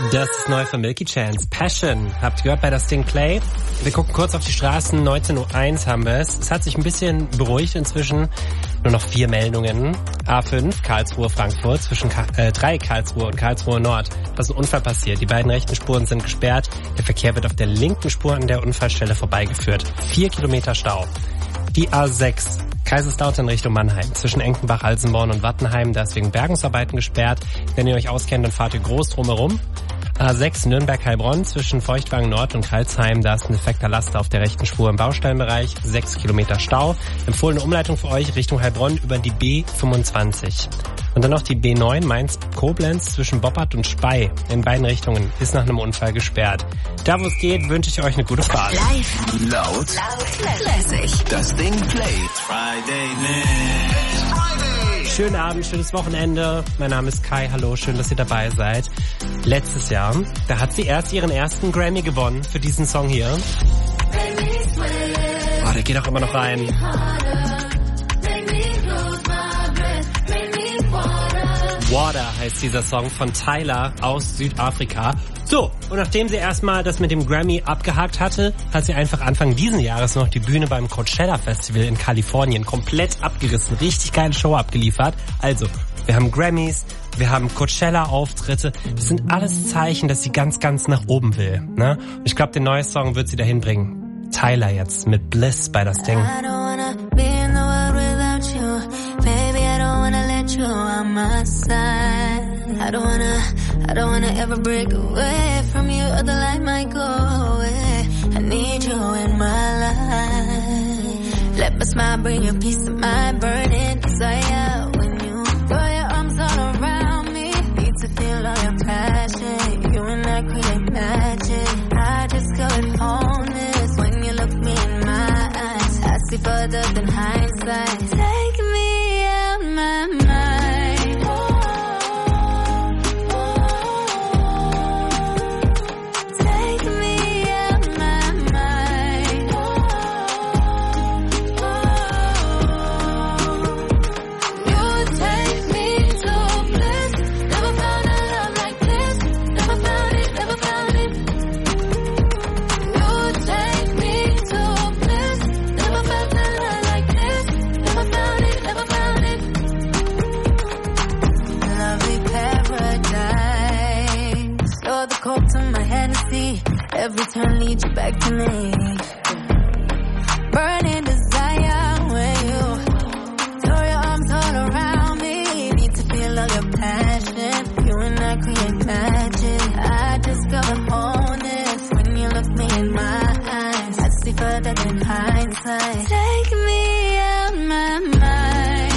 Das ist neu von Milky Chance. Passion. Habt ihr gehört bei das Ding Play? Wir gucken kurz auf die Straßen. 19.01 Uhr haben wir es. Es hat sich ein bisschen beruhigt inzwischen. Nur noch 4 Meldungen. A5, Karlsruhe, Frankfurt, zwischen 3 Karlsruhe und Karlsruhe Nord. Da ist ein Unfall passiert. Die beiden rechten Spuren sind gesperrt. Der Verkehr wird auf der linken Spur an der Unfallstelle vorbeigeführt. 4 Kilometer Stau. Die A6, Kaiserslautern Richtung Mannheim, zwischen Enkenbach, Alsenborn und Wattenheim. Da ist wegen Bergungsarbeiten gesperrt. Wenn ihr euch auskennt, dann fahrt ihr groß drumherum. A6 Nürnberg-Heilbronn zwischen Feuchtwagen Nord und Karlsheim. Da ist ein defekter Laster auf der rechten Spur im Baustellenbereich. 6 Kilometer Stau. Empfohlene Umleitung für euch Richtung Heilbronn über die B25. Und dann noch die B9 Mainz-Koblenz zwischen Boppard und Spey. In beiden Richtungen ist nach einem Unfall gesperrt. Da wo es geht, wünsche ich euch eine gute Fahrt. Live, laut, lässig. Das Ding Play. Schönen Abend, schönes Wochenende. Mein Name ist Kai. Hallo, schön, dass ihr dabei seid. Letztes Jahr, da hat sie erst ihren ersten Grammy gewonnen für diesen Song hier. Oh, der geht auch immer noch rein. Water heißt dieser Song von Tyler aus Südafrika. So, und nachdem sie erstmal das mit dem Grammy abgehakt hatte, hat sie einfach Anfang diesen Jahres noch die Bühne beim Coachella Festival in Kalifornien komplett abgerissen. Richtig geile Show abgeliefert. Also, wir haben Grammys, wir haben Coachella-Auftritte. Das sind alles Zeichen, dass sie ganz, ganz nach oben will. Ne? Und ich glaube, den neuen Song wird sie dahin bringen. Tyler jetzt mit Bliss bei das Ding. You on my side. I don't wanna ever break away from you, or the light might go away. I need you in my life. Let my smile bring you peace of mind, burning desire. When you throw your arms all around me, need to feel all your passion. You and I create magic. I discovered wholeness when you look me in my eyes. I see further than hindsight. Take me out my mind. Every turn leads you back to me. Burning desire when you throw your arms all around me. Need to feel all your passion. You and I create magic. I discover wholeness when you look me in my eyes. I see further than hindsight. Take me out my mind.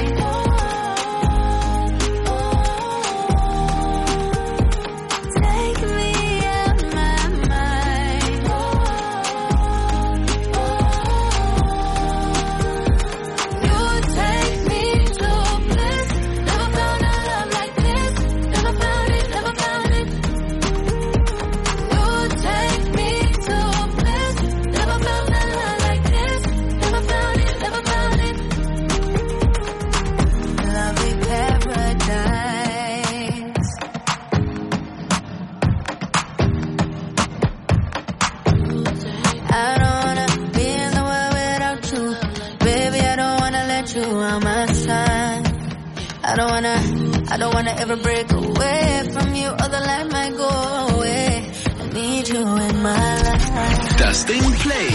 I don't wanna ever break away from you, or the light might go away. I need you in my life. Das Ding Play.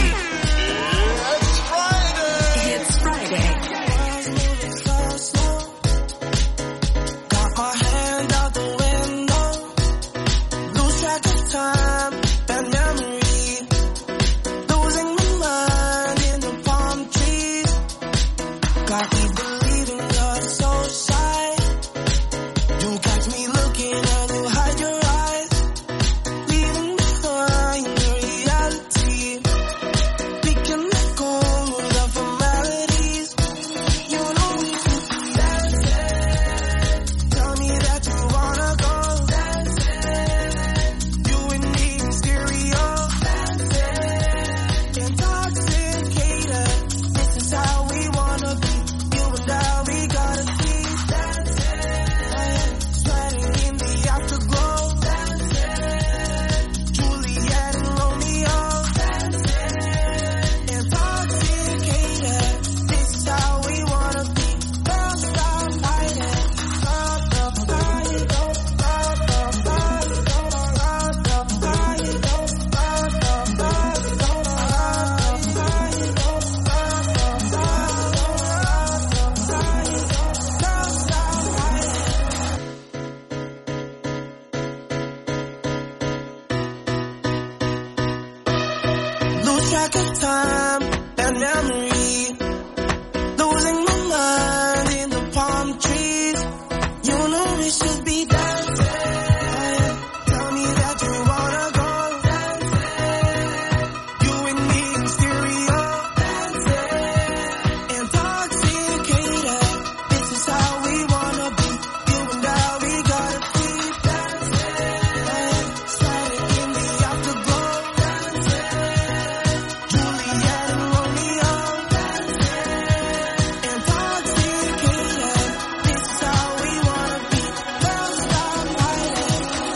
It's Friday. Got my hand out the window. Lose track of time and memory. Losing my mind in the palm trees. Got me believing you're so shy. You catch me looking and you hide your eyes, leaving behind your reality. Lose track of time and memory. Losing my mind in the palm trees. You know we should be dancing. Tell me that you wanna go dancing. You and me in stereo dancing. Intoxicated. This is how we wanna be. You and I, we gotta keep dancing. Sliding in the afterglow dancing. Juliet and Romeo dancing. Intoxicated. This is how we wanna be. Don't stop fighting.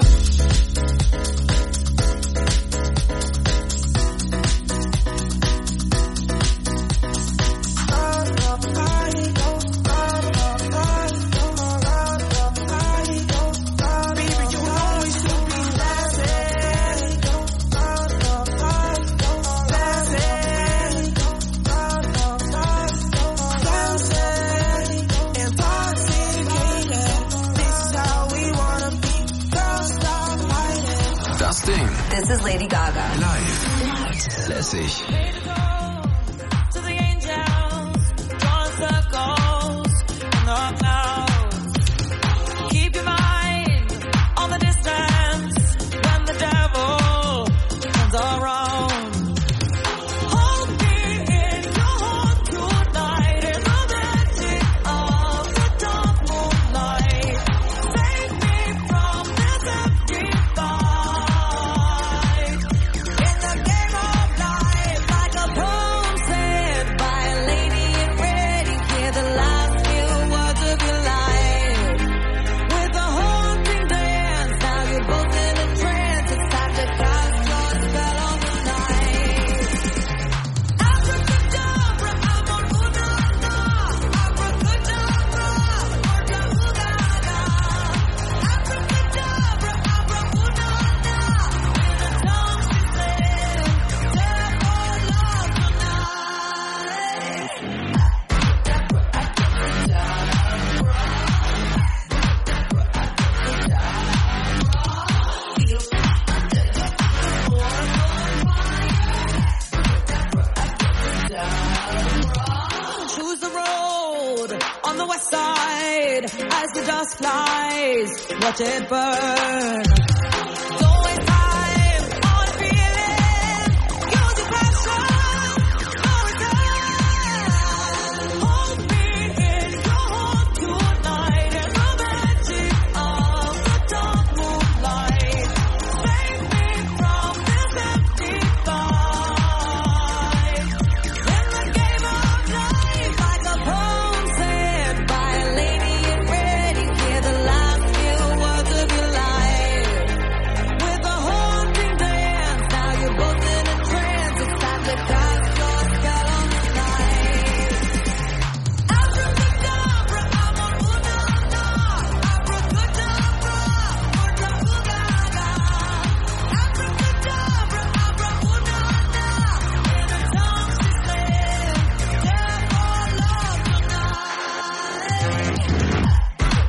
Baby, you know we should be dancing. Dancing. Intoxicated. This is how we wanna be. Don't stop fighting. Das Ding. This is Lady Gaga. Live. Lässig. To the angels, drawing circles in the clouds. Keep your mind on the distance when the devil comes around. Hold me in your heart tonight in the magic of the dark moonlight. Save me from this empty fight. In the game of life, like a poem said by a lady in red, you hear the last few words of your life. With a haunting dance, now you're both in a trance. It's time to cast your spell on the night. Abracadabra, abracadabra, abracadabra, abracadabra. Abracadabra, abracadabra. In the tongue she said, therefore love tonight. Choose the road on the west side as the dust flies. Watch it burn. Don't waste time on a feeling. Use your passion. No return. Hold me in your heart tonight in the magic of the dark moonlight. Save me from this empty fight. In the game of life, like a poem said by a lady in red, you hear the last few words of your life. With a haunting dance, now you're both in a trance. It's time to cast your spell on the night. Abracadabra, abracadabra, abracadabra, abracadabra. Abracadabra, abracadabra. In the tongue she said, therefore love tonight.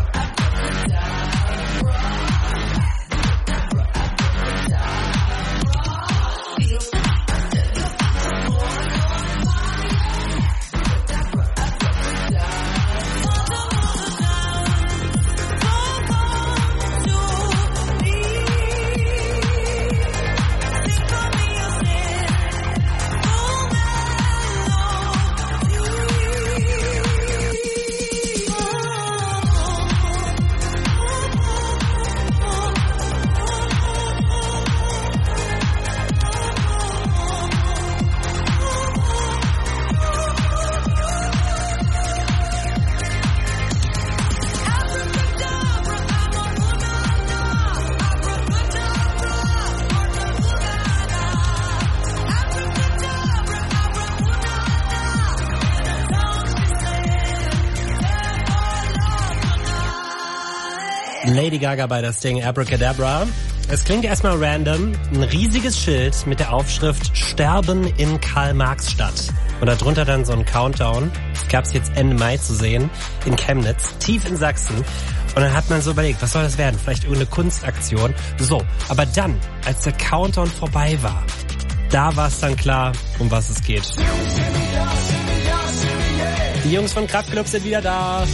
Lady Gaga bei das Ding Abracadabra. Es klingt erstmal random. Ein riesiges Schild mit der Aufschrift Sterben in Karl-Marx-Stadt. Und darunter dann so ein Countdown. Das gab's jetzt Ende Mai zu sehen in Chemnitz, tief in Sachsen. Und dann hat man so überlegt, was soll das werden? Vielleicht irgendeine Kunstaktion. So, aber dann, als der Countdown vorbei war, da war es dann klar, um was es geht. Die Jungs von Kraftklub sind wieder da.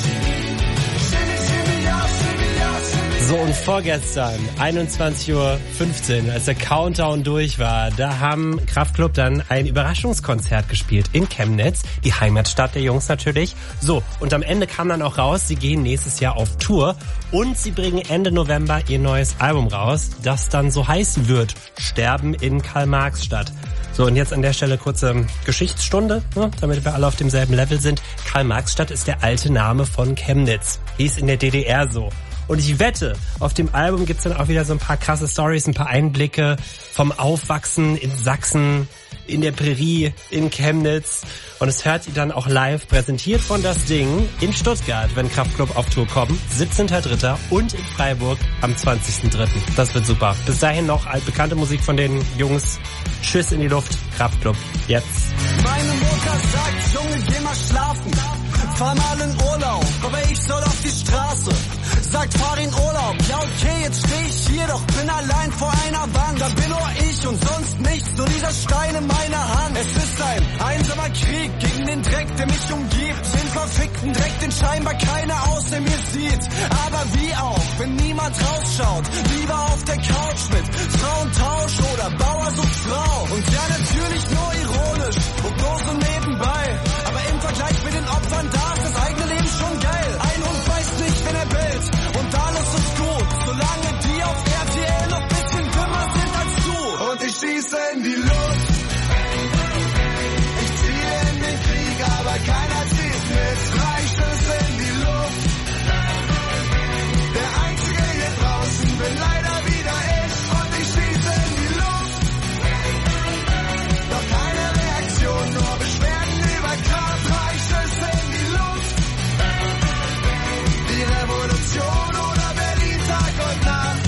So, und vorgestern, 21:15 Uhr, als der Countdown durch war, da haben Kraftklub dann ein Überraschungskonzert gespielt in Chemnitz, die Heimatstadt der Jungs natürlich. So, und am Ende kam dann auch raus, sie gehen nächstes Jahr auf Tour und sie bringen Ende November ihr neues Album raus, das dann so heißen wird, Sterben in Karl-Marx-Stadt. So, und jetzt an der Stelle kurze Geschichtsstunde, ne, damit wir alle auf demselben Level sind. Karl-Marx-Stadt ist der alte Name von Chemnitz, hieß in der DDR so. Und ich wette, auf dem Album gibt's dann auch wieder so ein paar krasse Storys, ein paar Einblicke vom Aufwachsen in Sachsen, in der Prärie, in Chemnitz. Und es hört ihr dann auch live, präsentiert von Das Ding in Stuttgart, wenn Kraftklub auf Tour kommen. 17.3. und in Freiburg am 20.3. Das wird super. Bis dahin noch altbekannte Musik von den Jungs. Tschüss in die Luft, Kraftklub. Jetzt. Meine Mutter sagt, Junge, geh mal schlafen. Fahr mal in Urlaub, aber ich soll auf die Straße. Sagt, fahr in Urlaub. Ja, okay, jetzt steh ich hier, doch bin allein vor einer Wand. Da bin nur ich und sonst nichts, nur dieser Stein in meiner Hand. Es ist ein einsamer Krieg gegen den Dreck, der mich umgibt. Den verfickten Dreck, den scheinbar keiner außer mir sieht. Aber wie auch, wenn niemand rausschaut, lieber auf der Couch mit Frauentausch oder Bauer sucht Frau. Und ja, natürlich nur ironisch und nur so nebenbei. Aber im Vergleich mit den Opfern da ist das eigene Leben schon geil. Ein Hund weiß nicht, wenn er bellt und alles ist gut, solange die auf RTL noch bisschen dümmer sind als du. Und ich schieße in die Luft, ich ziehe in den Krieg, aber keiner zieht mit. Freischüsse in die Luft, der Einzige hier draußen bin leider wieder ich. Und ich schieße in die Luft, doch keine Reaktion, nur Beschwerden über Kraft. Freischüsse in die Luft, die Revolution oder Berlin Tag und Nacht.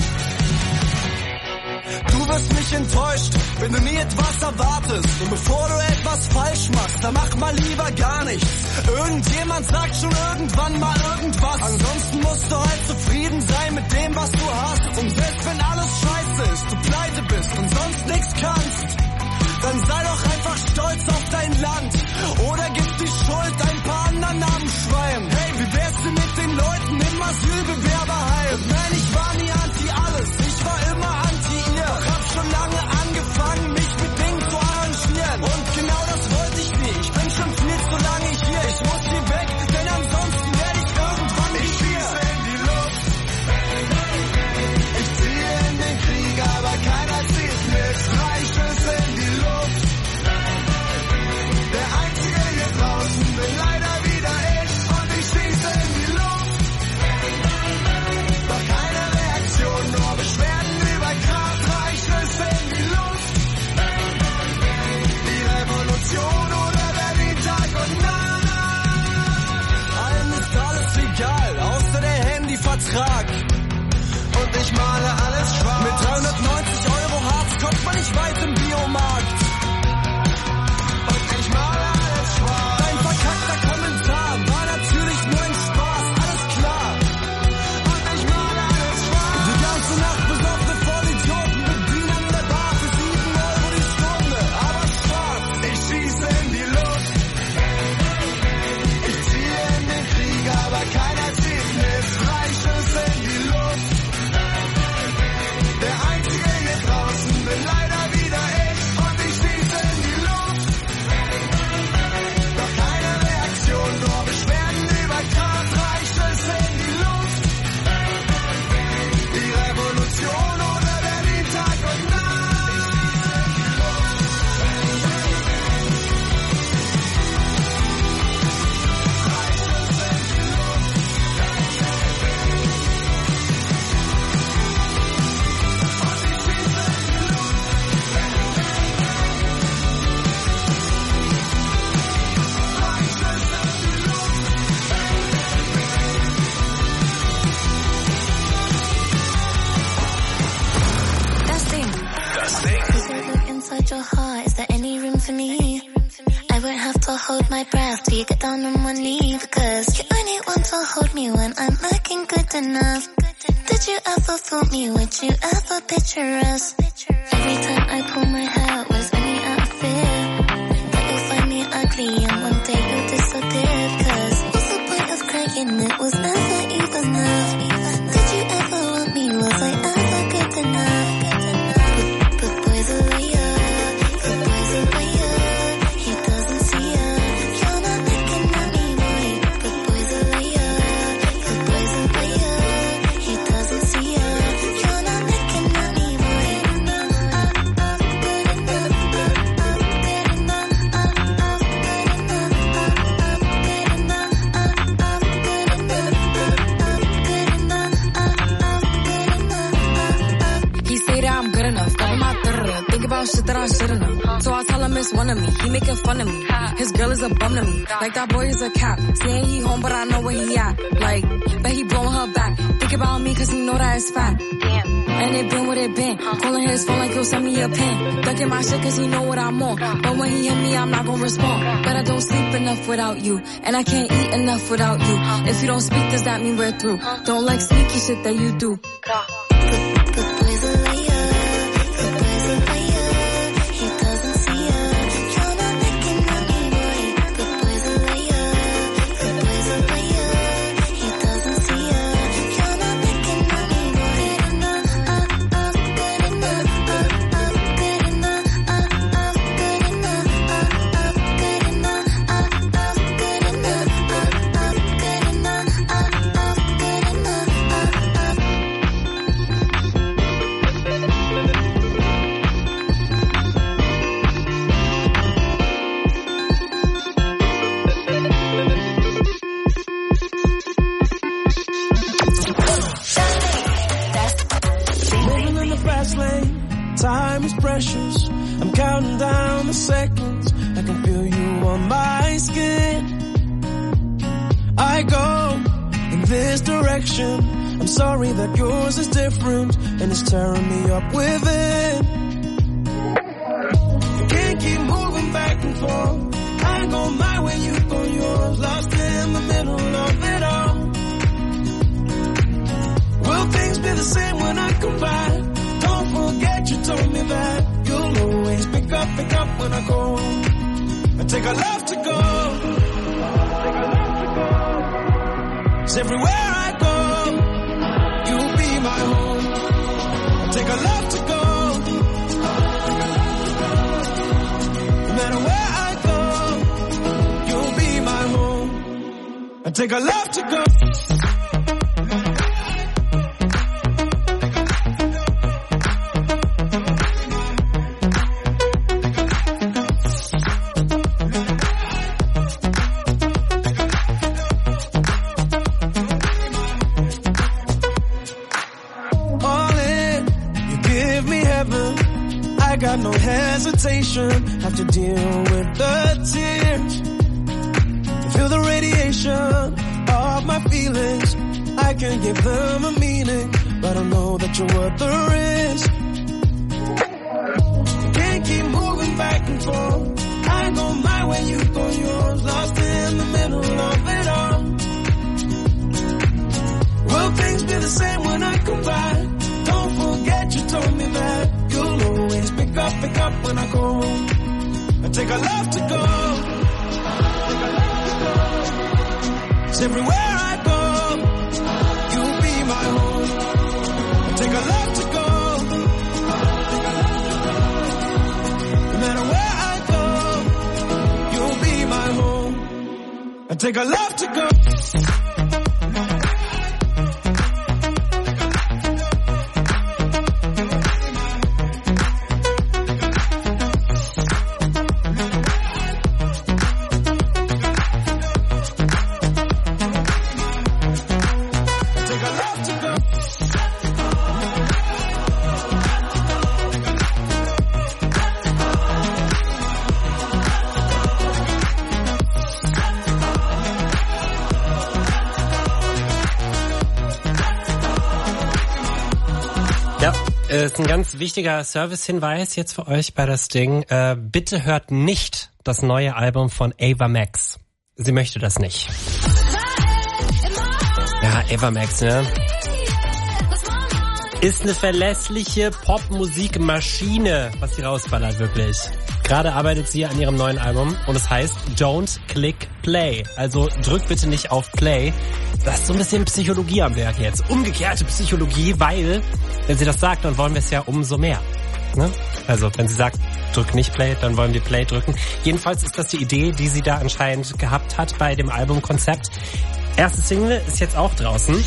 Du wirst mich enttäuscht, wenn du nie etwas erwartest. Und bevor du etwas falsch machst, dann mach mal lieber gar nichts. Irgendjemand sagt schon irgendwann mal irgendwas. Ansonsten musst du halt zufrieden sein mit dem, was du hast. Und selbst wenn alles scheiße ist, du pleite bist und sonst nichts kannst, dann sei doch einfach stolz auf dein Land. Oder gib die Schuld ein paar anderen Namensschweinen. Hey, wie wär's denn mit den Leuten im Asylbewerberheim? Und nein, ich war nie anti alles, ich war immer anti ihr. Doch hab schon lange angefangen, mich mit Dingen zu arrangieren. Und genau das wollte ich nie, ich bin schon viel zu lange hier. Ich muss hier weg, denn ansonsten werde ich irgendwann nicht hier. Ich schieße in die Luft, ich ziehe in den Krieg, aber keiner zieht mit. Freischüsse in die Luft, der Einzige hier draußen bin leider wieder ich. Und ich schieße in die Luft, doch keine Reaktion, nur Beschwerden über Kraft. Freischüsse in die Luft, die Revolution oder Berlin Tag und Nacht. Allen ist alles egal, außer der Handyvertrag. Und ich male alles schwarz. Mit 390 € Hartz kommt man nicht weit im Biomarkt. Und ich male alles schwarz. Dein verkackter Kommentar war natürlich nur ein Spaß, alles klar. Und ich male alles schwarz. Die ganze Nacht besoffene Vollidioten bedienen in der Bar für 7 € die Stunde, aber schwarz. Ich schieße in die Luft, ich ziehe in den Krieg, aber keiner zieht mit. Freischüsse in die Luft, der Einzige hier draußen bin leider wieder ich. Und ich schieße in die Luft, doch keine Reaktion, nur Beschwerden über Kraft. Freischüsse in die Luft, die Revolution oder Berlin Tag und Nacht. Das Ding. Please look inside your heart. Is there any room for me? I won't have to hold my breath till you get down on one knee, because you only want to hold me when I'm looking good enough. Did you ever fool me? Would you ever picture us? Every time I pull my hair, was about shit that I shouldn't know. So I tell him it's one of me. He making fun of me. His girl is a bum to me. Like that boy is a cap. Saying he home, but I know where he at. Like, bet he blowing her back. Think about me cause he know that it's fat. Damn. And it been what it been. Calling his phone like he'll send me a pin. Ducking my shit cause he know what I'm on. But when he hit me, I'm not gonna respond. But I don't sleep enough without you. And I can't eat enough without you. If you don't speak, does that mean we're through? Don't like sneaky shit that you do. Good boy's a liar. Good boy's a liar. He doesn't see ya. You're not making money, boy. Good boy's a liar. Good boy's a liar. He doesn't see ya. You're not making money, boy. Good enough, good enough, good enough, good enough, good enough, good enough, good Living in the fast lane, time is precious. I'm counting down the seconds. I can feel you on my skin. I go in this direction. I'm sorry that yours is different and it's tearing me up within. I can't keep moving back and forth. I go my way, you go yours. Lost in the middle of it all. Will things be the same when I come back? Don't forget you told me that you'll always pick up when I go. I take a love to go. Cause everywhere I go, you'll be my home. I take a love to go. No matter where I go, you'll be my home. I take a love to go. I got no hesitation, have to deal with the tears. Feel the radiation of my feelings. I can give them a meaning, but I know that you're worth the risk. Can't keep moving back and forth. I go my way, you go yours. Lost in the middle of it all. Will things be the same when I come back? Don't forget you told me that you'll always pick up when I go. I take a love to go. Cause everywhere I go, you'll be my home. I take a love to go. No matter where I go, you'll be my home. I take a love to go. Ist ein ganz wichtiger Service-Hinweis jetzt für euch bei das Ding. Bitte hört nicht das neue Album von Ava Max. Sie möchte das nicht. Ja, Ava Max, ne? Ist eine verlässliche Popmusikmaschine, was sie rausballert, wirklich. Gerade arbeitet sie an ihrem neuen Album und es heißt Don't Click Play. Also drück bitte nicht auf Play. Das ist so ein bisschen Psychologie am Werk jetzt. Umgekehrte Psychologie, weil, wenn sie das sagt, dann wollen wir es ja umso mehr. Ne? Also wenn sie sagt, drück nicht Play, dann wollen wir Play drücken. Jedenfalls ist das die Idee, die sie da anscheinend gehabt hat bei dem Albumkonzept. Erste Single ist jetzt auch draußen.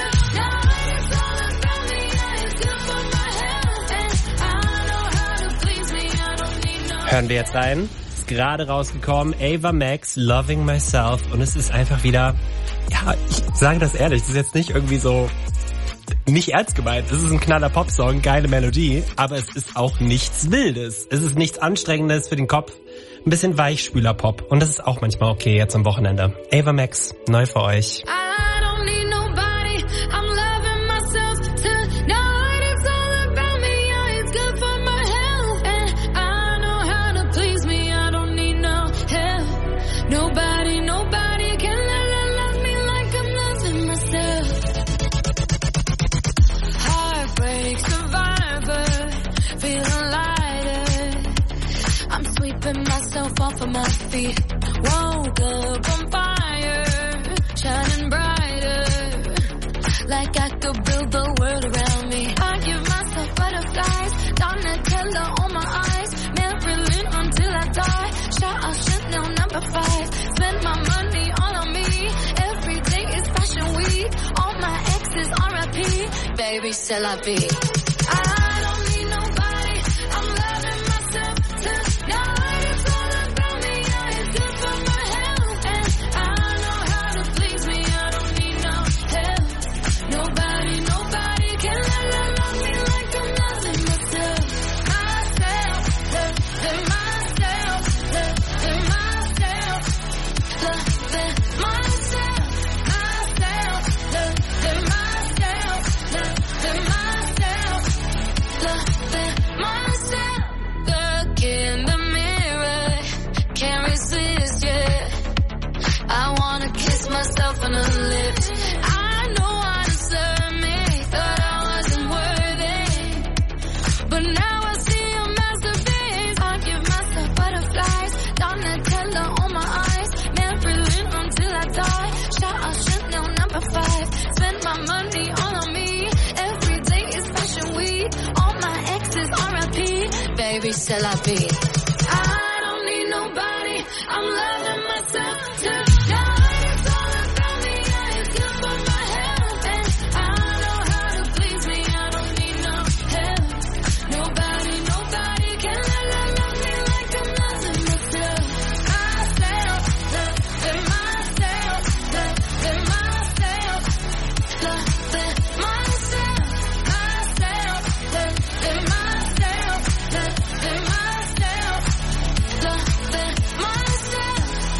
Hören wir jetzt rein. Ist gerade rausgekommen. Ava Max, Loving Myself. Und es ist einfach wieder, ja, ich sage das ehrlich, das ist jetzt nicht irgendwie so nicht ernst gemeint. Es ist ein knaller Popsong, geile Melodie, aber es ist auch nichts Wildes. Es ist nichts Anstrengendes für den Kopf. Ein bisschen Weichspüler-Pop. Und das ist auch manchmal okay jetzt am Wochenende. Ava Max, neu für euch. I don't need nobody. I'm loving myself tonight. It's all about me. Yeah, it's good for my health. And I know how to please me. I don't need no help. Nobody can love me like I'm loving myself. Heartbreak survivor, feeling lighter. I'm sweeping myself off of my feet. Woke up on fire, shining brighter, like I could build the world around me. I give myself butterflies, Donatella on my eyes, Marilyn until I die. Shout out Chanel number 5, spend my money all on me. Every day is fashion week, all my exes RIP. Baby, c'est la vie. I don't need nobody, I'm loving myself tonight. It's all about me, yeah, it's good for my health. And I know how to please me, I don't need no help. Nobody can love me like I'm loving myself. Myself, loving myself, loving myself, loving myself, loving myself, loving myself, loving myself. Look in the mirror, can't resist yet. I wanna kiss myself on the lips. I know I deserve me, thought I wasn't worthy, but now I see a masterpiece. I give myself butterflies, Donatella on my eyes, Marilyn until I die. Shout out Chanel number 5, spend my money all on me. Every day is fashion week, all my exes RIP. Baby, c'est la vie. I don't need nobody, I'm loving myself tonight. It's all about me, yeah, it's good for my health. And I know how to please me, I don't need no help. Nobody can love me like I'm loving myself. Myself, loving myself, loving myself, loving myself, myself, loving myself, loving myself, loving myself.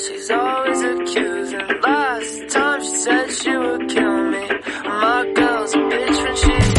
she's always accusing. Last time she said she would kill me. My girl's a bitch when she's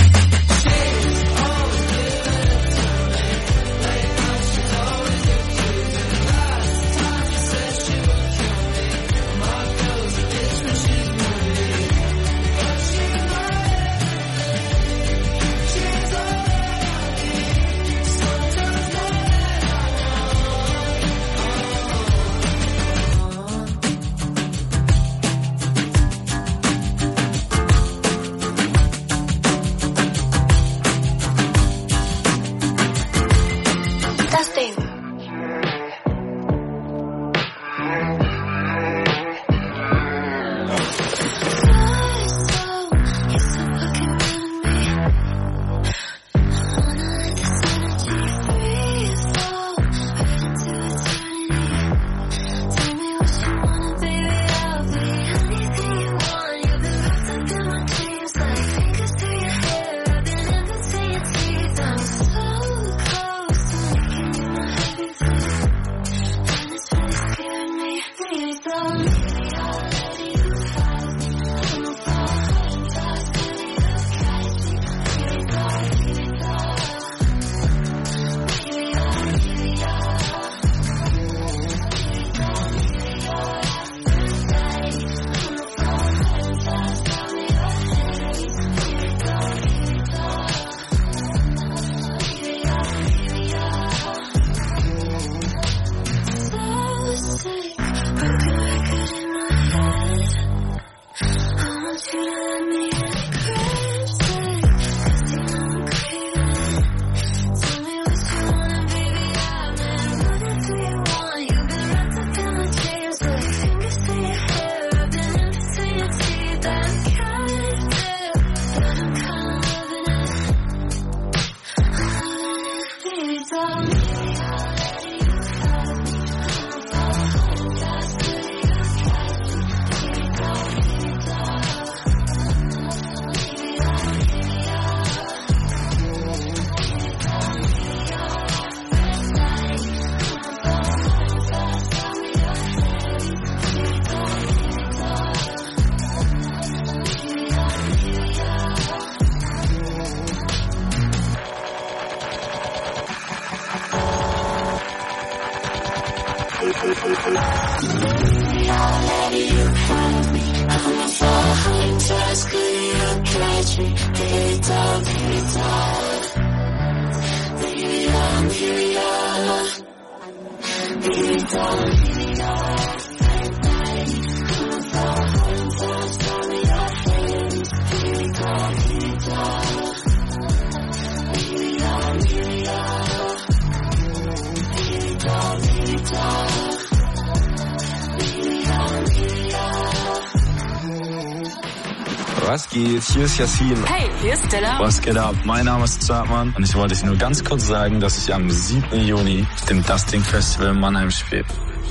Was geht? Hier ist Yassin. Hey, hier ist Stella. Was geht ab? Mein Name ist Zartmann und ich wollte euch nur ganz kurz sagen, dass ich am 7. Juni dem Dusting Festival in Mannheim spiele.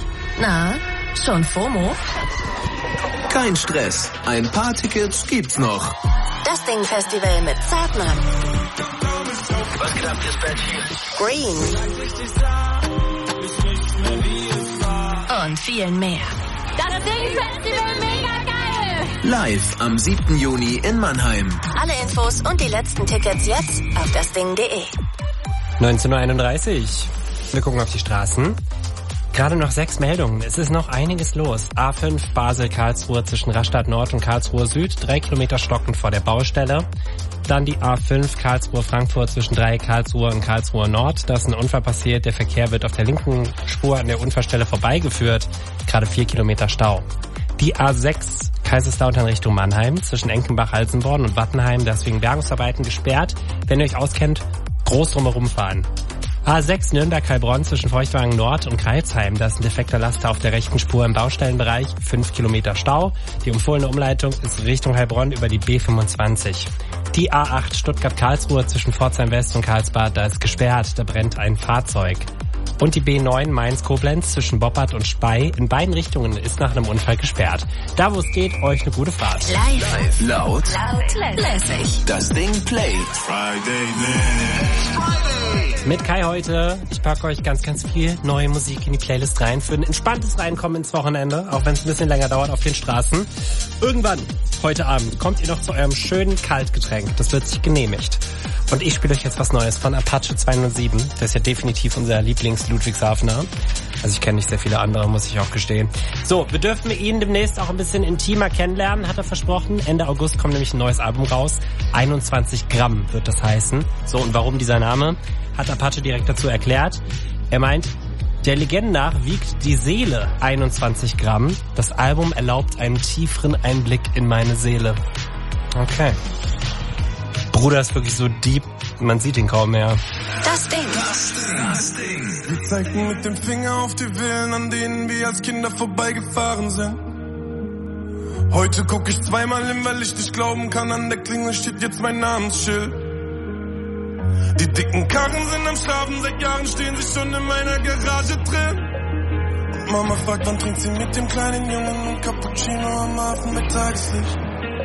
Na, schon FOMO? Kein Stress. Ein paar Tickets gibt's noch. Dusting Festival mit Zartmann. Was geht ab, Dispatch? Green. Und vielen mehr. Dusting Festival mega geil! Live am 7. Juni in Mannheim. Alle Infos und die letzten Tickets jetzt auf dasding.de. 19:31 Uhr. Wir gucken auf die Straßen. Gerade noch 6 Meldungen. Es ist noch einiges los. A5 Basel-Karlsruhe zwischen Rastatt Nord und Karlsruhe Süd. 3 Kilometer stockend vor der Baustelle. Dann die A5 Karlsruhe-Frankfurt zwischen Dreieck Karlsruhe und Karlsruhe Nord. Da ist ein Unfall passiert. Der Verkehr wird auf der linken Spur an der Unfallstelle vorbeigeführt. Gerade 4 Kilometer Stau. Die A6 Kaiserslautern Richtung Mannheim zwischen Enkenbach-Alsenborn und Wattenheim. Da ist wegen Bergungsarbeiten gesperrt. Wenn ihr euch auskennt, groß drumherum fahren. A6 Nürnberg-Heilbronn zwischen Feuchtwagen Nord und Kreilsheim. Da ist ein defekter Laster auf der rechten Spur im Baustellenbereich. 5 Kilometer Stau. Die empfohlene Umleitung ist Richtung Heilbronn über die B25. Die A8 Stuttgart-Karlsruhe zwischen Pforzheim West und Karlsbad. Da ist gesperrt. Da brennt ein Fahrzeug. Und die B9 Mainz-Koblenz zwischen Boppard und Spey in beiden Richtungen ist nach einem Unfall gesperrt. Da wo es geht, euch eine gute Fahrt. Live, laut, Lässig. das Ding Play. Mit Kai heute. Ich packe euch ganz, ganz viel neue Musik in die Playlist rein für ein entspanntes Reinkommen ins Wochenende, auch wenn es ein bisschen länger dauert auf den Straßen. Irgendwann, heute Abend, kommt ihr noch zu eurem schönen Kaltgetränk. Das wird sich genehmigt. Und ich spiele euch jetzt was Neues von Apache 207. Der ist ja definitiv unser Lieblings-Ludwigshafener. Also ich kenne nicht sehr viele andere, muss ich auch gestehen. So, wir dürfen ihn demnächst auch ein bisschen intimer kennenlernen, hat er versprochen. Ende August kommt nämlich ein neues Album raus. 21 Gramm wird das heißen. So, und warum dieser Name? Hat Apache direkt dazu erklärt. Er meint, der Legende nach wiegt die Seele 21 Gramm. Das Album erlaubt einen tieferen Einblick in meine Seele. Okay. Bruder ist wirklich so deep, man sieht ihn kaum mehr. Das Ding. Wir zeigten mit dem Finger auf die Villen, an denen wir als Kinder vorbeigefahren sind. Heute guck ich zweimal hin, weil ich nicht glauben kann, an der Klingel steht jetzt mein Namensschild. Die dicken Karren sind am Schlafen, seit Jahren stehen sie schon in meiner Garage drin. Und Mama fragt, wann trinkt sie mit dem kleinen Jungen und Cappuccino am Hafen mit Tageslicht.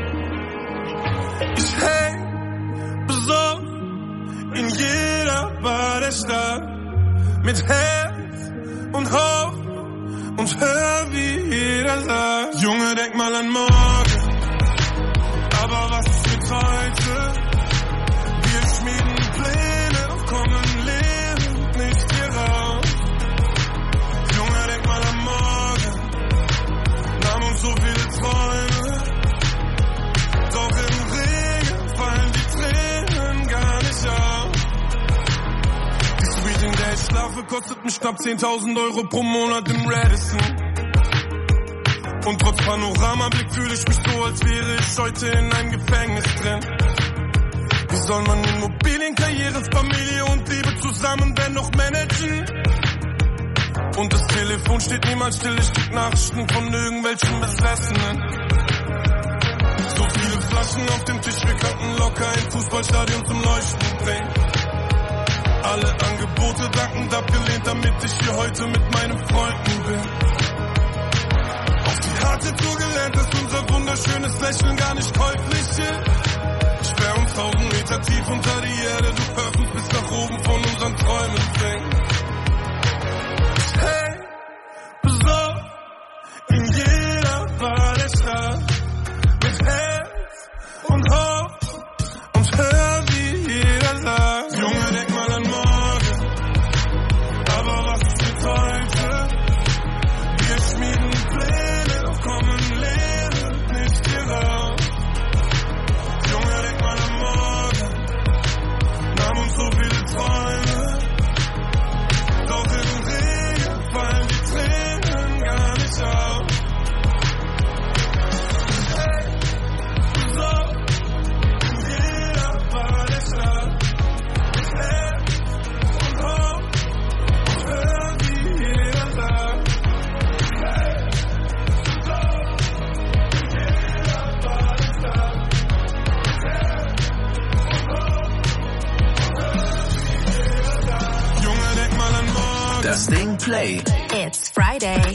Ich häng besoffen in jeder Bar der Stadt, mit Herz und Hoffnung und hör, wie jeder sagt: Junge, denk mal an morgen, aber was ist mit heute? Wir schmieden Pläne, doch kommen lebend nicht hier raus. Junge, denk mal an morgen, nahm uns so viele Träume, doch im Regen fallen die Tränen gar nicht auf. Die Suite, in der ich schlafe, kostet mich knapp 10.000 Euro pro Monat im Radisson. Und trotz Panoramablick fühle ich mich so, als wäre ich heute in einem Gefängnis drin. Wie soll man Immobilien, Karriere, Familie und Liebe zusammen dennoch managen? Und das Telefon steht niemals still, ich krieg Nachrichten von irgendwelchen Besessenen. So viele Flaschen auf dem Tisch, wir könnten locker ein Fußballstadion zum Leuchten bringen. Alle Angebote dankend abgelehnt, damit ich hier heute mit meinen Freunden bin. Auf die harte Tour gelernt, dass unser wunderschönes Lächeln gar nicht käuflich ist. Ich wär uns 1000 Meter tief unter die Erde, du hörst uns bis nach oben von unseren Träumen singen. Hey, besoffen in jeder Bar der Stadt, mit Herz und Hoffnung und hör, wie jeder sagt: Junge, denk mal an morgen, aber was ist mit heute? Wir schmieden Pläne, doch kommen lebend nicht hier raus. Junge, denk mal an morgen, nahm uns so viele Träume, doch im Regen fallen die Tränen gar nicht auf. Hey, so, in jeder Bar der Stadt, mit Herz und Hoffnung und hör, wie jeder sagt. Hey, so, in jeder Bar der Stadt, mit Herz und Hoffnung und hör, wie jeder sagt. Junge, denk mal an morgen. Das Ding Play. It's Friday.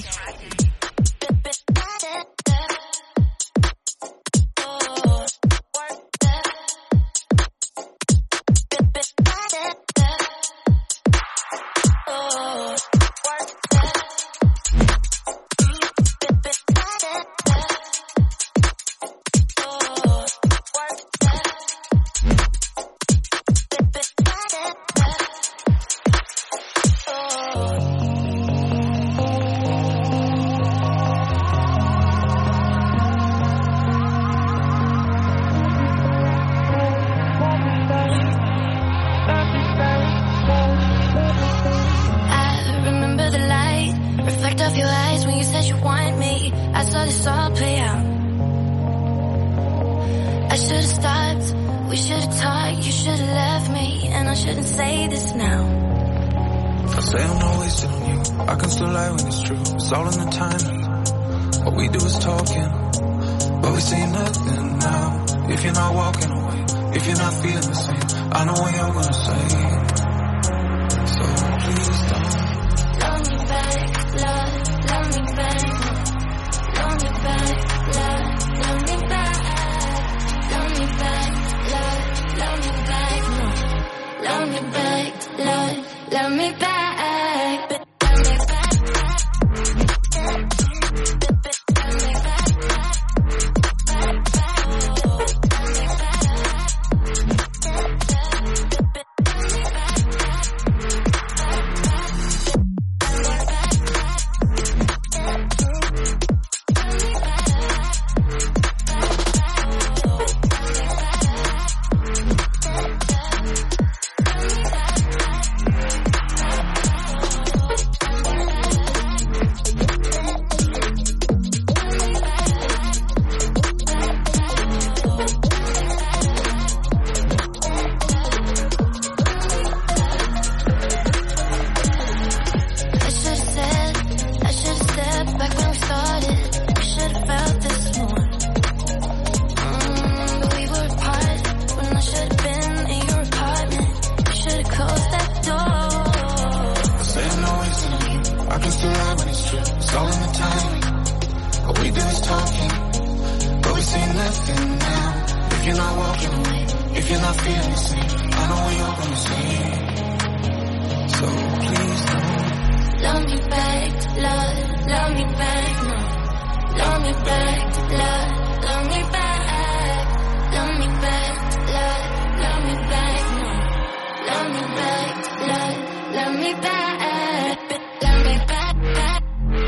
I can still lie when it's true. It's all in the timing. All we do is talking, but we say nothing now. If you're not walking away, if you're not feeling the same, I know we're all gonna say. So please don't love me back, love me back, no. Love me back, love me back, love me back, love me back, no. Love me back, love me back, love me back, back.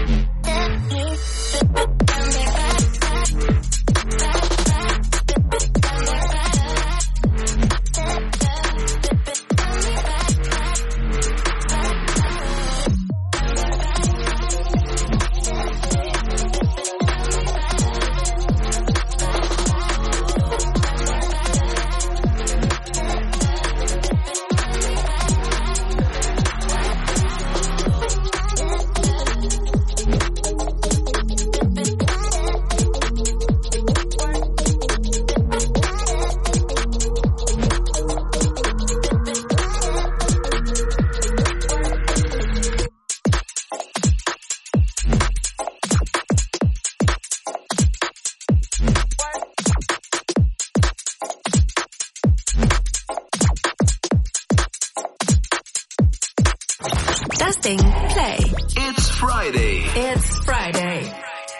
Dusting Play. It's Friday. It's Friday.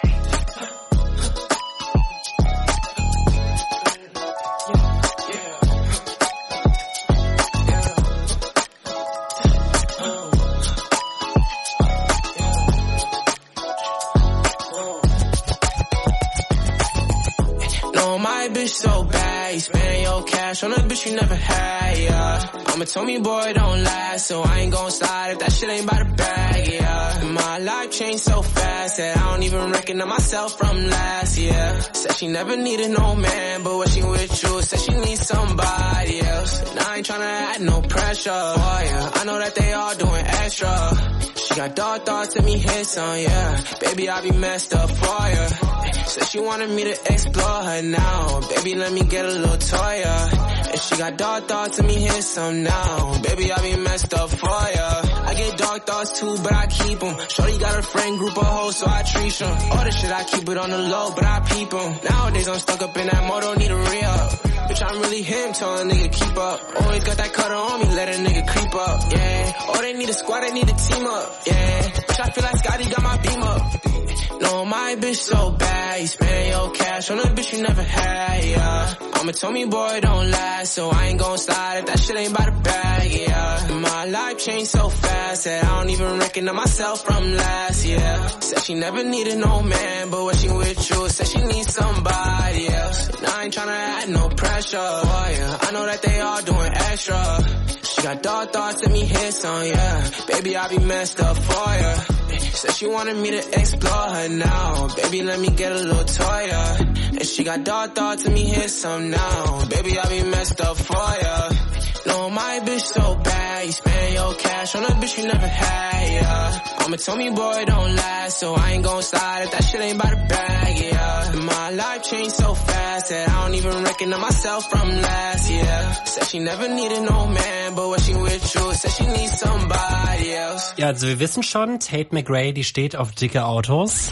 No, my bitch so bad, you spending your cash on a bitch you never had, yeah. Mama told me, boy, don't last, so I ain't gon' slide if that shit ain't by the bag, yeah. My life changed so fast that I don't even recognize myself from last year. Said she never needed no man, but when she with you, said she needs somebody else. And I ain't tryna add no pressure, oh yeah. I know that they all doing extra. She got dark thoughts, let me hit some, yeah. Baby, I be messed up for ya. Said she wanted me to explore her now. Baby, let me get a little toya. And she got dark thoughts, let me hit some now. Baby, I be messed up for ya. I get dark thoughts too, but I keep them. Shorty got a friend group of hoes, so I treat them. All this shit, I keep it on the low, but I peep them. Nowadays, I'm stuck up in that motor, need a re-up. Bitch, I'm really him, tell a nigga keep up. Always got that cutter on me, let a nigga creep up, yeah. Oh, they need a squad, they need a team up, yeah. Bitch, I feel like Scotty got my beam up. No, my bitch so bad, you spend your cash on a bitch you never had, yeah. Mama told me, boy, don't last, so I ain't gon' slide if that shit ain't by the bag, yeah. My life changed so fast that I don't even recognize myself from last year. Said she never needed no man, but when she with you, said she needs somebody else. And I ain't tryna add no pressure, oh yeah. I know that they all doing extra. She got dark thoughts, let me hit some, yeah. Baby, I be messed up for ya. Said she wanted me to explore her now. Baby, let me get a little toya. And she got dark thoughts, let me hit some now. Baby, I be messed up for ya. No, my bitch so bad, you spend your cash on a bitch you never had, yeah. Mama told me, boy, don't last, so I ain't gon' slide if that shit ain't by the bag, yeah. My life changed so fast that I don't even recognize myself from last year. Said she never needed no man, but when she with you, said she needs somebody else. Ja, also wir wissen schon, Tate McRae, die steht auf dicke Autos.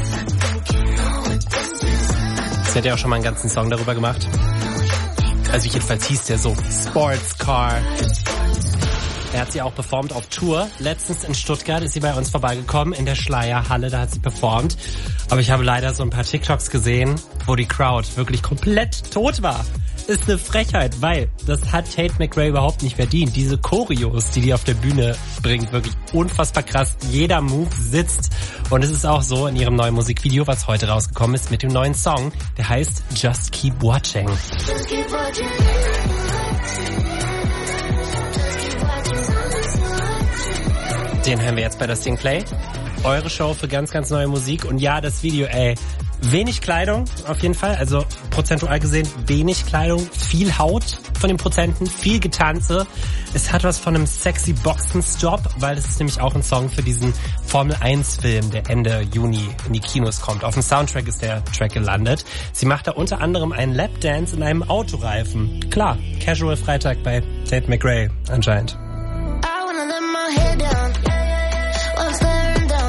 Sie hat ja auch schon mal einen ganzen Song darüber gemacht. Also jedenfalls hieß der so Sports Car. Er hat sie auch performt auf Tour. Letztens in Stuttgart ist sie bei uns vorbeigekommen in der Schleierhalle, da hat sie performt. Aber ich habe leider so ein paar TikToks gesehen, wo die Crowd wirklich komplett tot war. Ist eine Frechheit, weil das hat Tate McRae überhaupt nicht verdient. Diese Choreos, die auf der Bühne bringt, wirklich unfassbar krass. Jeder Move sitzt. Und es ist auch so in ihrem neuen Musikvideo, was heute rausgekommen ist, mit dem neuen Song, der heißt Just Keep Watching. Just keep watching. Den hören wir jetzt bei Dusting Play. Eure Show für ganz, ganz neue Musik. Und ja, das Video, wenig Kleidung auf jeden Fall. Also prozentual gesehen wenig Kleidung, viel Haut von den Prozenten, viel Getanze. Es hat was von einem sexy Boxenstopp, weil es ist nämlich auch ein Song für diesen Formel-1-Film, der Ende Juni in die Kinos kommt. Auf dem Soundtrack ist der Track gelandet. Sie macht da unter anderem einen Lapdance in einem Autoreifen. Klar, Casual Freitag bei Tate McRae anscheinend. I wanna let my hair down. While I'm staring down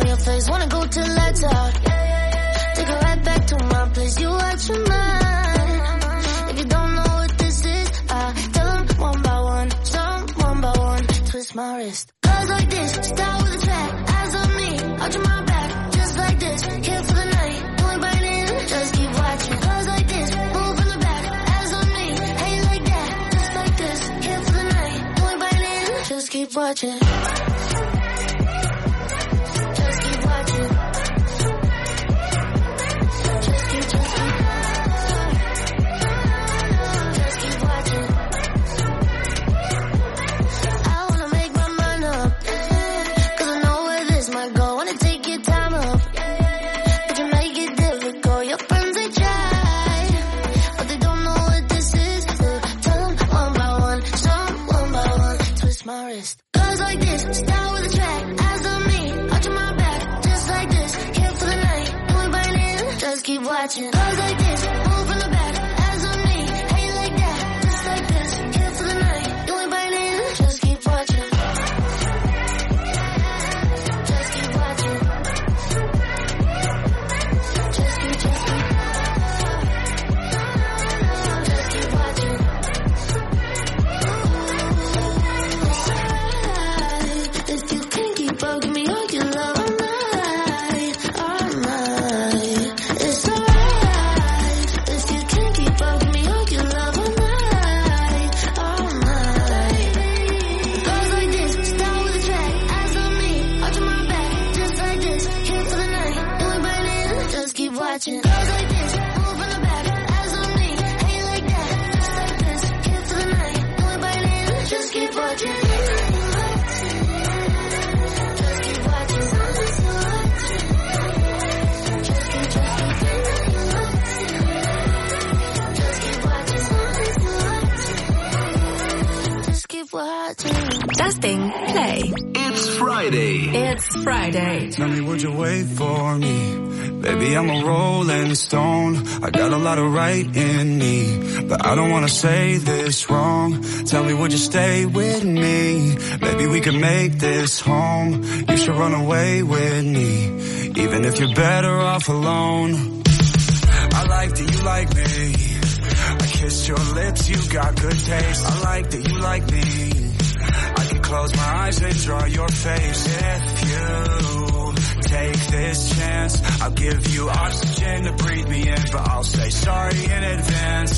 watching. Girls like this, move from the back, eyes on me. Hate like that, just like this. Here for the night, you ain't biting, just keep watching. Just keep watching. Just keep watching. If you can't keep up, give me all your love all night, all night. It's alright. If you can't keep up, give me all your love all night, all night. Girls like this, start with a track, eyes on me, arch on my back, just like this. Here for the night, you ain't biting, just keep watching. Girls like this, move from the back, eyes on me, hate like that, just like this. Here for the night, you ain't biting, just keep watching. Dusting Play. It's Friday. It's Friday. Tell me, would you wait for me? Baby, I'm a rolling stone. I got a lot of right in me, but I don't wanna say this wrong. Tell me, would you stay with me? Maybe we can make this home. You should run away with me, even if you're better off alone. I like that you like me. I kissed your lips, you got good taste. I like that you like me. I can close my eyes and draw your face. If you take this chance, I'll give you oxygen to breathe me in, but I'll say sorry in advance.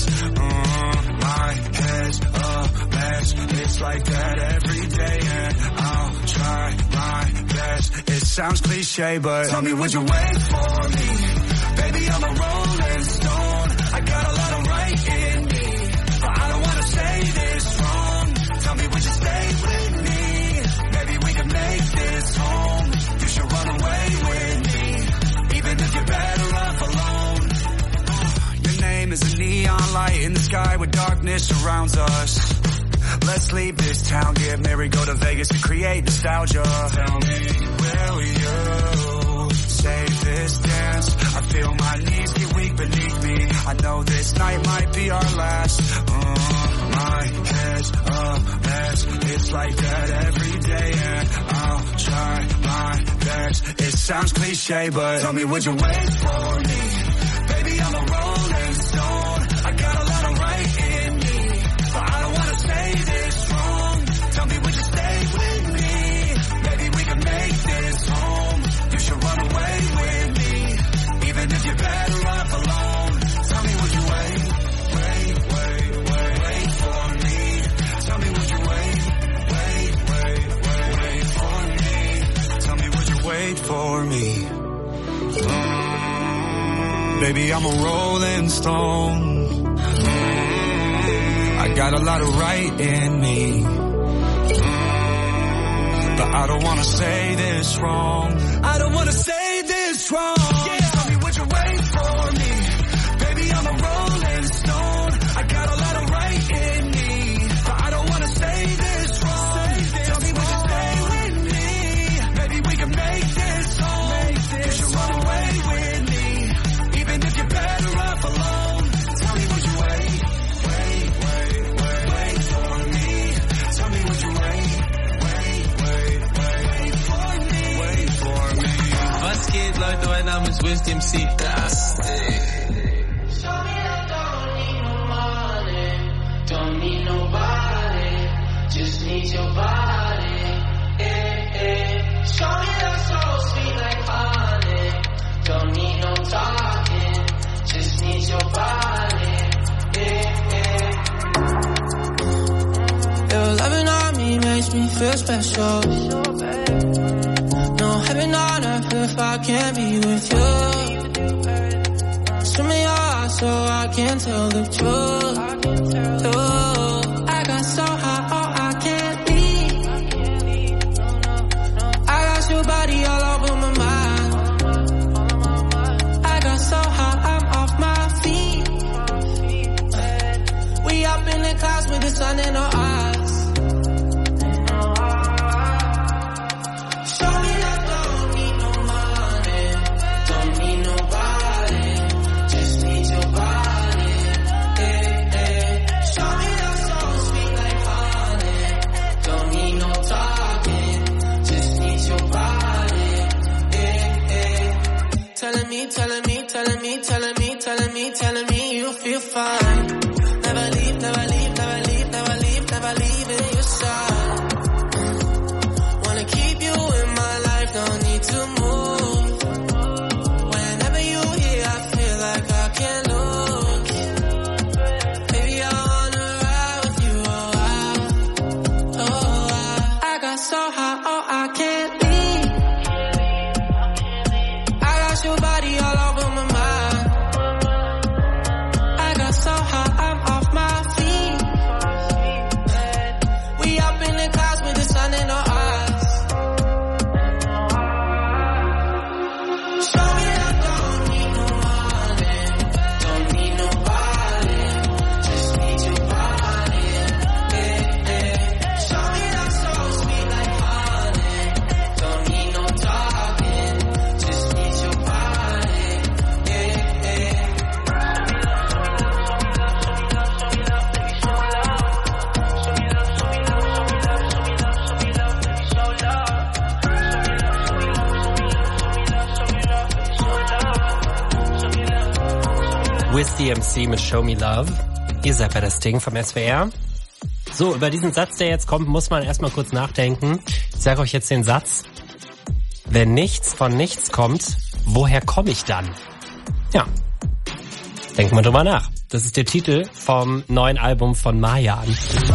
My head's a mess. It's like that every day, and I'll try my best. It sounds cliche, but tell me, would you wait for me? Baby, I'm a rolling stone. I got a lot of right in me, but I don't wanna say this wrong. Tell me, would you stay with me? Maybe we can make this home. You should run away with me, even if you're better off alone. Your name is a neon light in the sky where darkness surrounds us. Let's leave this town, get married, go to Vegas and create nostalgia. Tell me, will you save this dance? I feel my knees get weak beneath me. I know this night might be our last. My head's a mess. It's like that every day, and I'll try my best. It sounds cliche, but tell me, would you wait for me? Baby, I'm a rolling stone. I got a lot of right in me, but I don't wanna say this wrong. Tell me, would you stay with me? Maybe we can make this home. You should run away with me, even if you're better off alone. Tell me, would you wait for me? Tell me, would you wait for me? Tell me, would you wait for me? Baby, I'm a rolling stone. I got a lot of right in me, but I don't wanna say this wrong. I don't wanna say this wrong. Yeah. Tell me, would you wait for me? Baby, I'm a rolling stone. I got a lot of right in me, but I don't wanna say this wrong. Tell me, would you stay with me? Maybe we can make this home. You should run away with me, even if you're better off alone. Tell me, would you wait for me? Tell me, would you wait for me? Was geht, Leute? Mein Name ist Wisdom C. Dusting. Don't need nobody, just need your body. Show me that soul sweet like honey. Don't need no talking, just need your body. Your loving on me makes me feel special. No heaven on earth if I can't be with you. Show me your eyes so I can tell the truth. I got so high, oh, I can't leave. I got your body all over my mind. I got so high, I'm off my feet. We up in the clouds with the sun in our eyes. Show me that don't need no money, don't need nobody. you're fine. Never leave, never leave, never leave, never leave, never leave in your side. Wanna keep you in my life, don't need to move. Whenever you're here, I feel like I can't lose. Baby, I wanna ride with you, I got so high, oh, I can't leave. I got your body all over my mind. I got so high, I'm off my feet. We up in the clouds with the sun in our eyes. Show me I don't need no money, don't need nobody, just need your body. Show me that's so sweet like honey, don't need no talking, just need your body. With DMC mit Show Me Love. Ihr seid bei das Ding vom SWR. So, über diesen Satz, der jetzt kommt, muss man erstmal kurz nachdenken. Ich sage euch jetzt den Satz. Wenn nichts von nichts kommt, woher komme ich dann? Ja, denkt mal drüber nach. Das ist der Titel vom neuen Album von Marjan.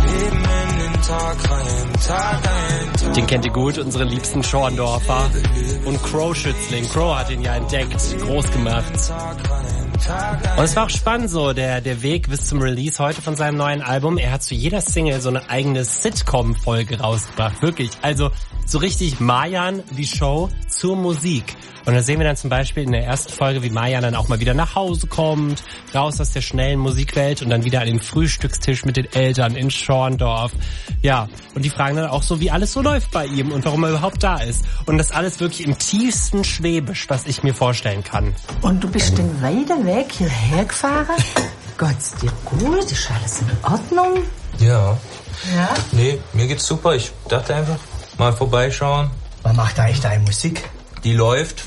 Den kennt ihr gut, unsere liebsten Schorndorfer. Und Crow-Schützling. Crow hat ihn ja entdeckt, groß gemacht. Und es war auch spannend so, der Weg bis zum Release heute von seinem neuen Album. Er hat zu jeder Single so eine eigene Sitcom-Folge rausgebracht. Wirklich, also so richtig Marjan, die Show zur Musik. Und da sehen wir dann zum Beispiel in der ersten Folge, wie Marjan dann auch mal wieder nach Hause kommt, raus aus der schnellen Musikwelt und dann wieder an den Frühstückstisch mit den Eltern in Schorndorf. Ja, und die fragen dann auch so, wie alles so läuft bei ihm und warum er überhaupt da ist. Und das alles wirklich im tiefsten Schwäbisch, was ich mir vorstellen kann. Und du bist den weiter Weg hierher gefahren? Geht's dir gut? Ist alles in Ordnung? Ja. Ja? Nee, mir geht's super. Ich dachte einfach, mal vorbeischauen. Was macht eigentlich deine Musik? Die läuft.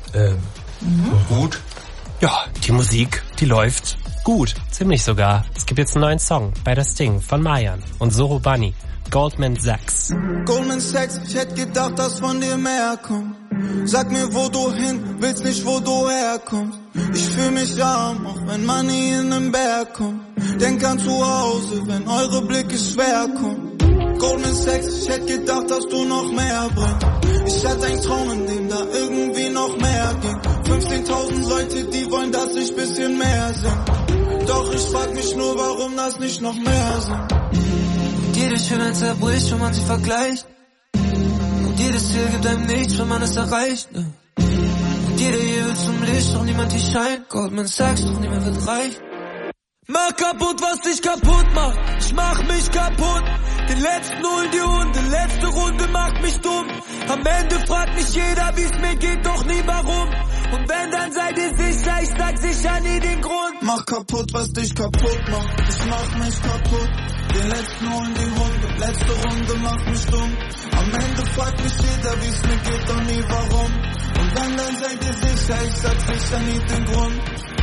Gut. Ja, die Musik, die läuft gut. Ziemlich sogar. Es gibt jetzt einen neuen Song bei Das Ding von Marjan und Soro Bunny. Goldman Sachs. Goldman Sachs, ich hätte gedacht, dass von dir mehr kommt. Sag mir, wo du hin willst, nicht wo du herkommst. Ich fühl mich arm, auch wenn Money in den Berg kommt. Denk an zu Hause, wenn eure Blicke schwer kommen. Goldman Sachs, ich hätte gedacht, dass du noch mehr bringst. Ich hatte einen Traum, in dem da irgendwie noch mehr ging. 15.000 Leute, die wollen, dass ich bisschen mehr sing. Doch ich frag mich nur, warum das nicht noch mehr sind. Jede Schönheit zerbricht, wenn man sie vergleicht. Und jedes Ziel gibt einem nichts, wenn man es erreicht. Und jeder hier will zum Licht, doch niemand hier scheint. Goldman Sachs, doch niemand wird reich. Mach kaputt, was dich kaputt macht. Ich mach mich kaputt. Den letzten holen die Hunde, letzte Runde macht mich dumm. Am Ende fragt mich jeder, wie's mir geht, doch nie warum. Und wenn, dann seid ihr sicher, ich sag sicher nie den Grund. Mach kaputt, was dich kaputt macht. Ich mach mich kaputt. Den letzten holen die Hunde, letzte Runde macht mich dumm. Am Ende fragt mich jeder, wie's mir geht, doch nie warum. Und wenn, dann seid ihr sicher, ich sag sicher nie den Grund.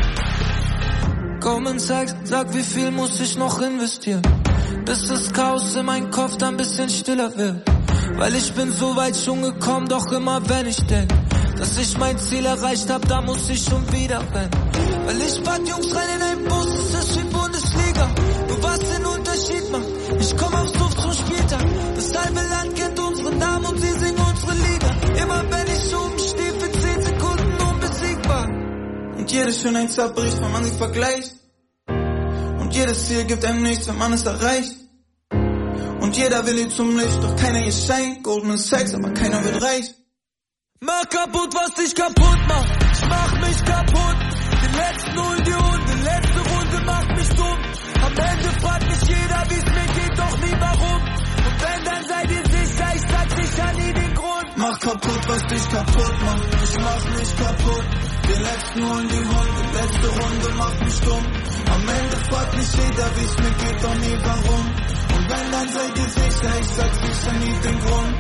Goldman Sachs, sag, wie viel muss ich noch investieren, bis das Chaos in meinem Kopf dann ein bisschen stiller wird. Weil ich bin so weit schon gekommen, doch immer wenn ich denk, dass ich mein Ziel erreicht hab, da muss ich schon wieder rennen. Weil ich pack Jungs rein in einen Bus, das ist wie Bundesliga. Nur was den Unterschied macht, ich komm aufs Dorf zum Spieltag. Das halbe Land kennt unsere Namen und sie singen unsere Lieder. Immer wenn ich oben stehe, für 10 Sekunden unbesiegbar. Und jede Schönheit zerbricht, wenn man sie vergleicht. Und jedes Ziel gibt einem nichts, wenn man es erreicht. Und jeder will hier zum Licht, doch keiner hier scheint. Goldman Sachs, aber keiner wird reich. Mach kaputt, was dich kaputt macht. Ich mach mich kaputt. Den letzten holen die Hunde, letzte Runde macht mich dumm. Am Ende fragt mich jeder, wie's mir geht, doch nie warum. Und wenn, dann seid ihr sicher, ich sag sicher nie den Grund. Mach kaputt, was dich kaputt macht. Ich mach mich kaputt. Den letzten holen die Hunde, letzte Runde macht mich dumm. Am Ende fragt mich jeder, wie's mir geht, doch nie warum. Und wenn, dann seid ihr sicher, ich sag sicher nie den Grund.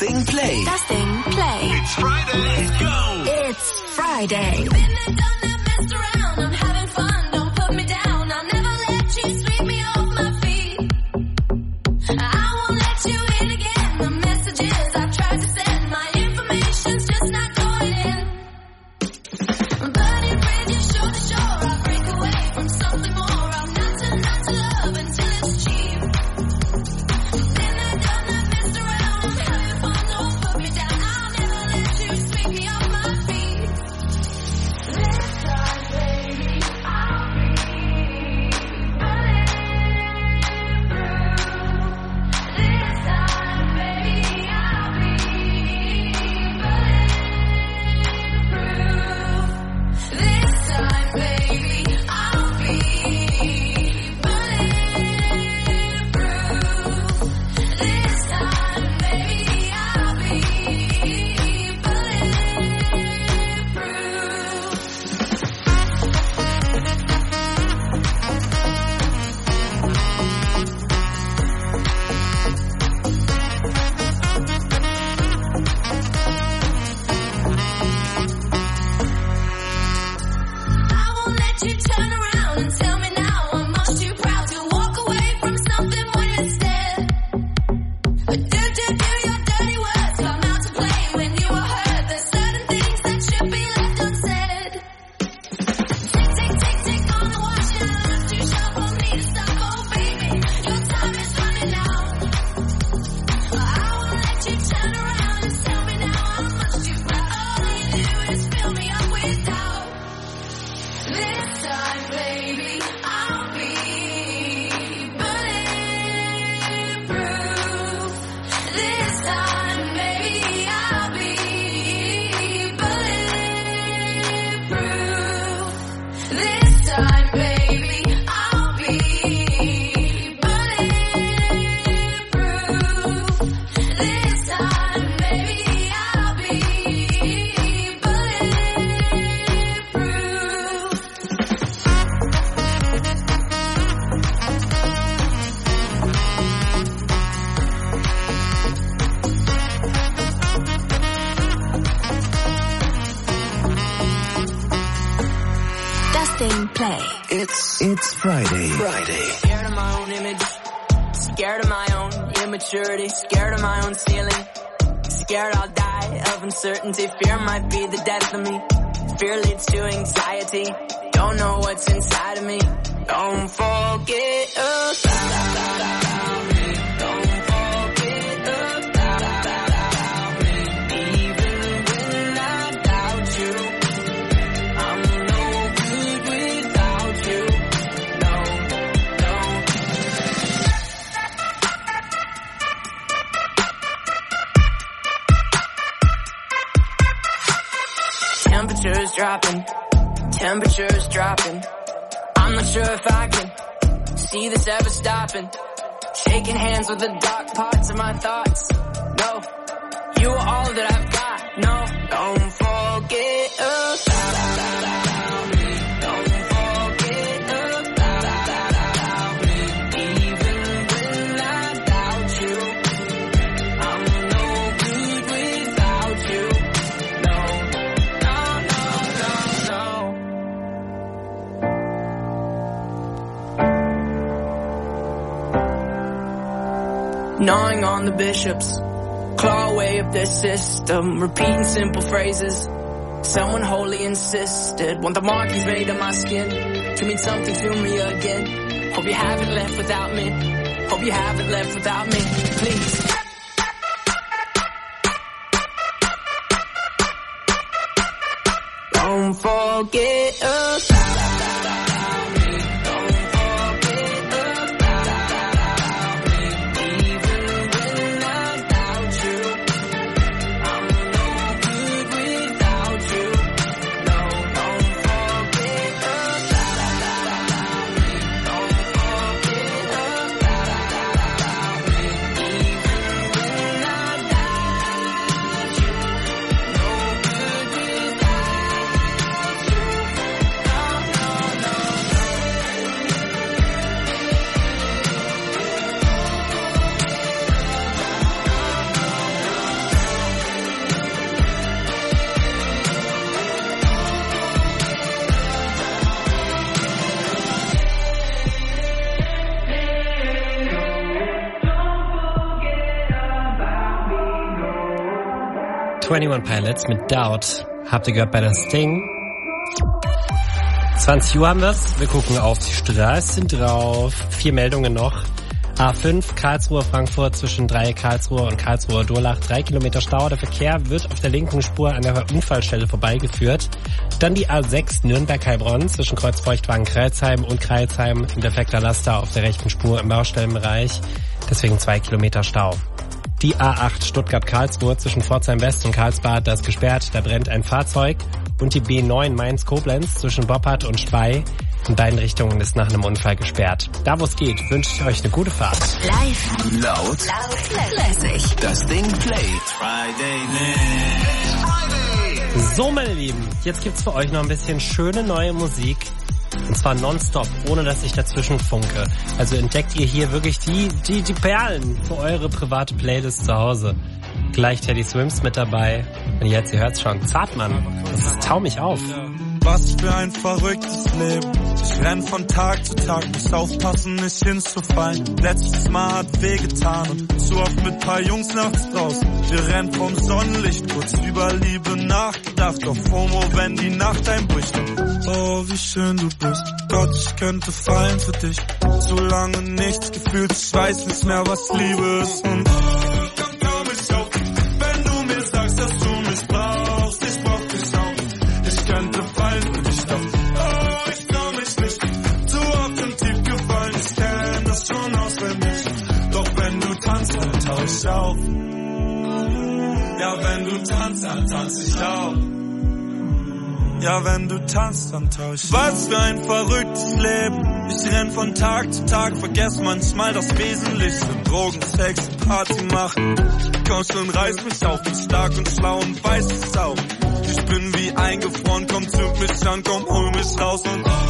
Ding Play. Das Ding Play. It's Friday. Let's go. It's Friday. It's Friday. Scared of my own image, scared of my own immaturity, scared of my own ceiling, scared I'll die of uncertainty. Fear might be the death of me. Fear leads to anxiety. Don't know what's inside of me. Don't forget about me. Don't forget about me. Even when I doubt you, I'm no good without you. Temperatures dropping. I'm not sure if I can see this ever stopping. Shaking hands with the dark parts of my thoughts. No, you are all that I've got. No, don't forget about me. Don't forget about me. Even when I doubt you, I'm no good without you. Gnawing on the bishops, claw away up their system, repeating simple phrases. Someone wholly insisted, want the markings made on my skin to mean something to me again. Hope you haven't left without me. Hope you haven't left without me. Please. Don't forget about me. Don't forget about me. Even when I doubt you, I'm no good without you. No, don't forget about me. Don't forget about me. Even when I doubt you, no good without you. 21 Pilots mit Doubt. Habt ihr gehört bei der Sting? 20 Uhr haben wir's. Wir gucken auf die Straßen drauf. 4 Meldungen noch. A5 Karlsruhe-Frankfurt zwischen Karlsruhe und Karlsruhe-Durlach. 3 Kilometer Stau. Der Verkehr wird auf der linken Spur an der Unfallstelle vorbeigeführt. Dann die A6 Nürnberg-Heilbronn zwischen Kreuzfeuchtwagen-Kreilsheim und Kreilsheim. Ein defekter Laster auf der rechten Spur im Baustellenbereich. Deswegen 2 Kilometer Stau. Die A8 Stuttgart-Karlsruhe zwischen Pforzheim West und Karlsbad, da ist gesperrt, da brennt ein Fahrzeug. Und die B9 Mainz-Koblenz zwischen Boppard und Spey, in beiden Richtungen ist nach einem Unfall gesperrt. Da wo es geht, wünsche ich euch eine gute Fahrt. Live, laut, lässig. Das Ding Play. So, meine Lieben, jetzt gibt's für euch noch ein bisschen schöne neue Musik. Und zwar nonstop, ohne dass ich dazwischen funke. Also entdeckt ihr hier wirklich die Perlen für eure private Playlist zu Hause. Gleich Teddy Swims mit dabei. Und jetzt, ihr hört's schon, Zartmann. Das tau mich auf. Was für ein verrücktes Leben. Ich renn von Tag zu Tag, muss aufpassen, nicht hinzufallen. Letztes Mal hat wehgetan und zu oft mit paar Jungs nachts draußen. Wir rennen vom Sonnenlicht, kurz über Liebe nachgedacht. Auf FOMO, wenn die Nacht einbricht. Oh, wie schön du bist. Gott, ich könnte fallen für dich. So lange nichts gefühlt, ich weiß nicht mehr, was Liebe ist. Und komm ich auf, wenn du mir sagst, dass du mich brauchst. Ich brauch dich auch. Ich könnte fallen für dich, doch oh, ich trau mich nicht. Zu oft im Tief gefallen, ich kenn das schon auswendig. Doch wenn du tanzt, dann tauch ich auf. Ja, wenn du tanzt, dann tanz ich auch. Ja, wenn du tanzt, dann tauch ich. Was für ein verrücktes Leben. Ich renn von Tag zu Tag, vergess manchmal das Wesentliche. Drogen, Sex, Party machen. Komm schon, reiß mich auf, bin stark und schlau und weiß es auch. Ich bin wie eingefroren, komm, zünd mich an, komm, hol mich raus und